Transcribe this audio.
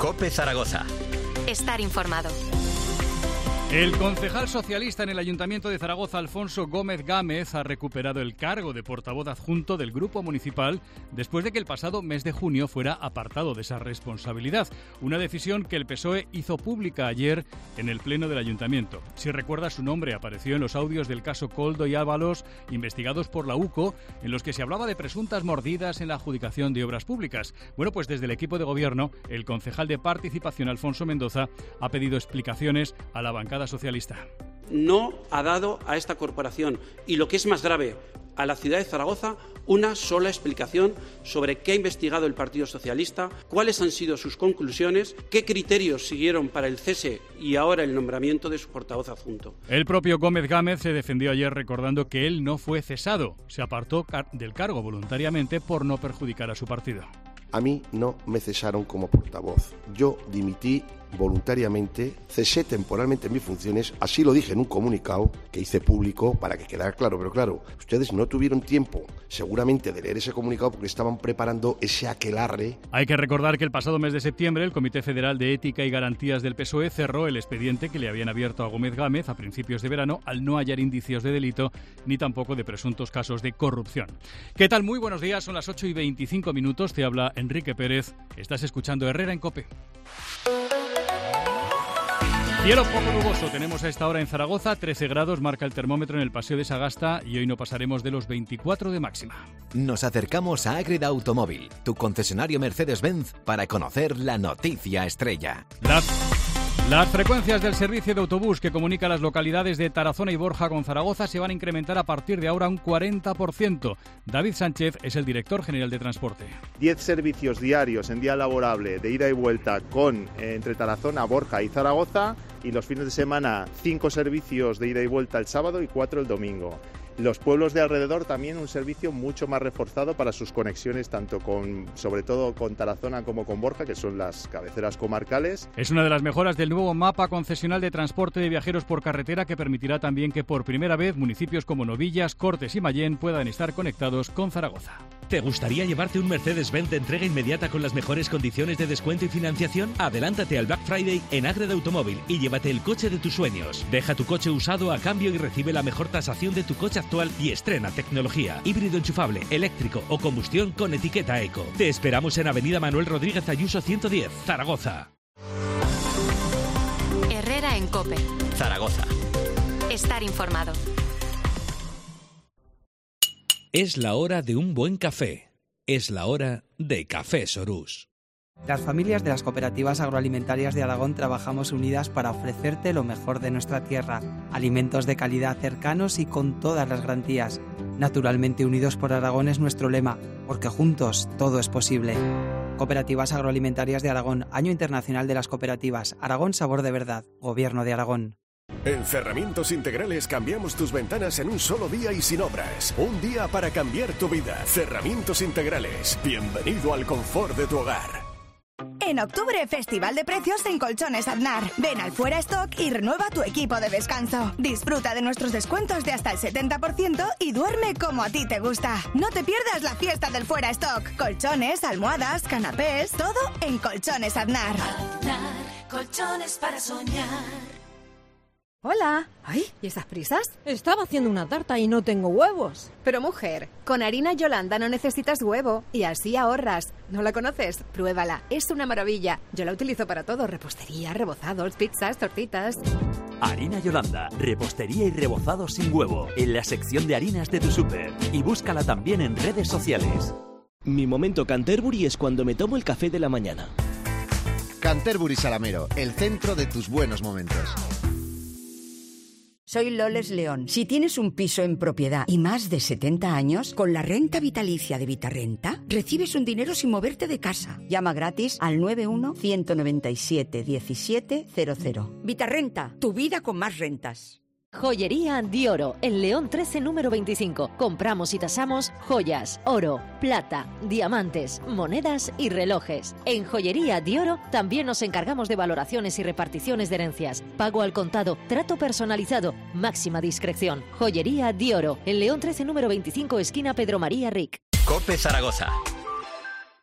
COPE Zaragoza. Estar informado. El concejal socialista en el Ayuntamiento de Zaragoza, Alfonso Gómez Gámez, ha recuperado el cargo de portavoz adjunto del Grupo Municipal después de que el pasado mes de junio fuera apartado de esa responsabilidad. Una decisión que el PSOE hizo pública ayer en el Pleno del Ayuntamiento. Si recuerda, su nombre apareció en los audios del caso Koldo y Ábalos, investigados por la UCO, en los que se hablaba de presuntas mordidas en la adjudicación de obras públicas. Bueno, pues desde el equipo de gobierno, el concejal de Participación, Alfonso Mendoza, ha pedido explicaciones a la bancada socialista. No ha dado a esta corporación, y lo que es más grave, a la ciudad de Zaragoza, una sola explicación sobre qué ha investigado el Partido Socialista, cuáles han sido sus conclusiones, qué criterios siguieron para el cese y ahora el nombramiento de su portavoz adjunto. El propio Gómez Gámez se defendió ayer recordando que él no fue cesado, se apartó del cargo voluntariamente por no perjudicar a su partido. A mí no me cesaron como portavoz. Yo dimití voluntariamente, cesé temporalmente mis funciones, así lo dije en un comunicado que hice público para que quedara claro, pero claro, ustedes no tuvieron tiempo seguramente de leer ese comunicado porque estaban preparando ese aquelarre. Hay que recordar que el pasado mes de septiembre el Comité Federal de Ética y Garantías del PSOE cerró el expediente que le habían abierto a Gómez Gámez a principios de verano al no hallar indicios de delito ni tampoco de presuntos casos de corrupción. ¿Qué tal? Muy buenos días, son las 8:25, te habla Enrique Pérez, estás escuchando Herrera en COPE. Cielo poco nuboso tenemos a esta hora en Zaragoza, 13 grados marca el termómetro en el Paseo de Sagasta y hoy no pasaremos de los 24 de máxima. Nos acercamos a Ágreda Automóvil, tu concesionario Mercedes-Benz, para conocer la noticia estrella. Las frecuencias del servicio de autobús que comunica las localidades de Tarazona y Borja con Zaragoza se van a incrementar a partir de ahora un 40%. David Sánchez es el director general de transporte. 10 servicios diarios en día laborable de ida y vuelta entre Tarazona, Borja y Zaragoza, y los fines de semana 5 servicios de ida y vuelta el sábado y 4 el domingo. Los pueblos de alrededor también un servicio mucho más reforzado para sus conexiones, sobre todo con Tarazona como con Borja, que son las cabeceras comarcales. Es una de las mejoras del nuevo mapa concesional de transporte de viajeros por carretera que permitirá también que por primera vez municipios como Novillas, Cortes y Mayén puedan estar conectados con Zaragoza. ¿Te gustaría llevarte un Mercedes-Benz de entrega inmediata con las mejores condiciones de descuento y financiación? Adelántate al Black Friday en Ágreda Automóvil y llévate el coche de tus sueños. Deja tu coche usado a cambio y recibe la mejor tasación de tu coche actual y estrena tecnología, híbrido enchufable, eléctrico o combustión con etiqueta eco. Te esperamos en Avenida Manuel Rodríguez Ayuso 110, Zaragoza. Herrera en COPE. Zaragoza. Estar informado. Es la hora de un buen café. Es la hora de Café Sorús. Las familias de las cooperativas agroalimentarias de Aragón trabajamos unidas para ofrecerte lo mejor de nuestra tierra. Alimentos de calidad cercanos y con todas las garantías. Naturalmente unidos por Aragón es nuestro lema, porque juntos todo es posible. Cooperativas agroalimentarias de Aragón, Año Internacional de las Cooperativas. Aragón Sabor de Verdad. Gobierno de Aragón. En Cerramientos Integrales cambiamos tus ventanas en un solo día y sin obras. Un día para cambiar tu vida. Cerramientos Integrales. Bienvenido al confort de tu hogar. En octubre, Festival de Precios en Colchones Aznar. Ven al Fuera Stock y renueva tu equipo de descanso. Disfruta de nuestros descuentos de hasta el 70% y duerme como a ti te gusta. No te pierdas la fiesta del Fuera Stock. Colchones, almohadas, canapés, todo en Colchones Aznar. Aznar, colchones para soñar. Hola. Ay, ¿y esas prisas? Estaba haciendo una tarta y no tengo huevos. Pero mujer, con harina Yolanda no necesitas huevo y así ahorras. ¿No la conoces? Pruébala, es una maravilla. Yo la utilizo para todo, repostería, rebozados, pizzas, tortitas. Harina Yolanda, repostería y rebozados sin huevo, en la sección de harinas de tu súper. Y búscala también en redes sociales. Mi momento Canterbury es cuando me tomo el café de la mañana. Canterbury Salamero, el centro de tus buenos momentos. Soy Loles León. Si tienes un piso en propiedad y más de 70 años, con la renta vitalicia de Vitarrenta, recibes un dinero sin moverte de casa. Llama gratis al 91-197-1700. Vitarrenta, tu vida con más rentas. Joyería Dioro, en León 13, número 25. Compramos y tasamos joyas, oro, plata, diamantes, monedas y relojes. En Joyería Dioro también nos encargamos de valoraciones y reparticiones de herencias. Pago al contado, trato personalizado, máxima discreción. Joyería Dioro, en León 13, número 25, esquina Pedro María Ric. COPE Zaragoza.